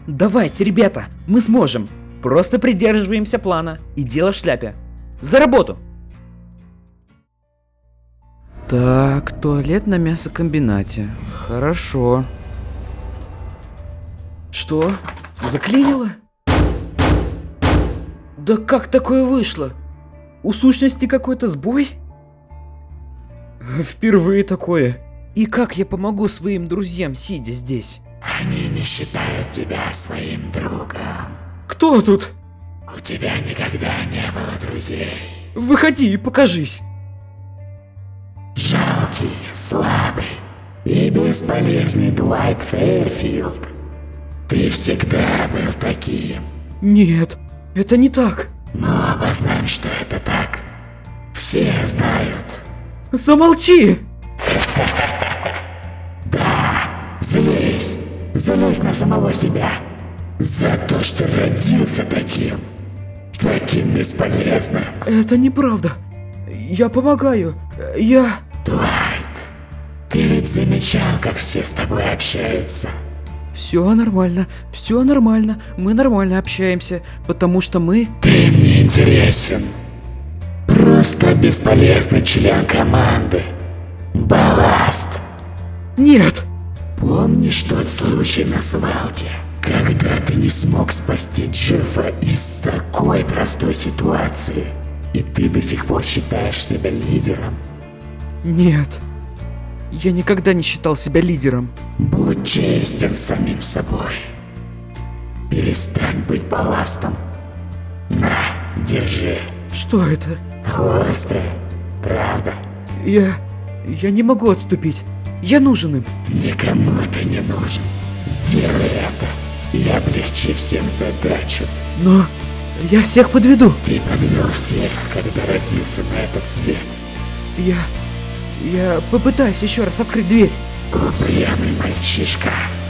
Давайте, ребята, мы сможем. Просто придерживаемся плана и дело в шляпе. За работу! Так, туалет на мясокомбинате. Хорошо. Что? Заклинило? Да как такое вышло? У сущности какой-то сбой? Впервые такое. И как я помогу своим друзьям, сидя здесь? Они не считают тебя своим другом. Кто тут? У тебя никогда не было друзей. Выходи и покажись. Жалкий, слабый и бесполезный Дуайт Фейрфилд. Ты всегда был таким. Нет, это не так. Но обозначим, что это так. Все знают. Замолчи! Злись. Злись на самого себя. За то, что родился таким. Таким бесполезным. Это неправда. Я помогаю. Я... Дуайт, ты ведь замечал, как все с тобой общаются? Все нормально, мы нормально общаемся, потому что мы... Ты мне интересен. Просто бесполезный член команды. Балласт. Нет! Помнишь тот случай на свалке, когда ты не смог спасти Джеффа из такой простой ситуации, и ты до сих пор считаешь себя лидером? Нет. Я никогда не считал себя лидером. Будь честен с самим собой. Перестань быть балластом. На, держи. Что это? Острое, правда? Я не могу отступить. Я нужен им. Никому ты не нужен. Сделай это, и облегчи всем задачу. Но я всех подведу. Ты подвел всех, когда родился на этот свет. Я попытаюсь еще раз открыть дверь. Упрямый мальчишка.